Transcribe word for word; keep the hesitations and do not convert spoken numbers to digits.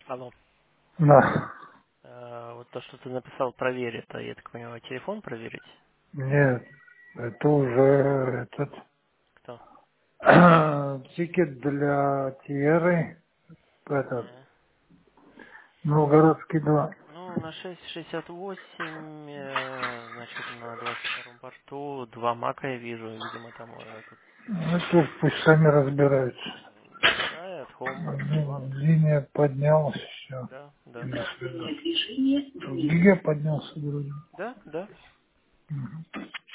Алло. Да. Э, вот то, что ты написал, проверь это, я так понимаю, телефон проверить? Нет, это уже этот Кто? тикет для Тиеры, этот, Не. Новгородский два. Ну, на шесть шестьдесят восемь, э, значит, на двадцать втором борту, два мака я вижу, видимо, там э, этот, Ну, то пусть сами разбираются. да, и от Home, Ну, Иван, линия поднялась, все. да, да. Гига поднялся вроде. Да, да.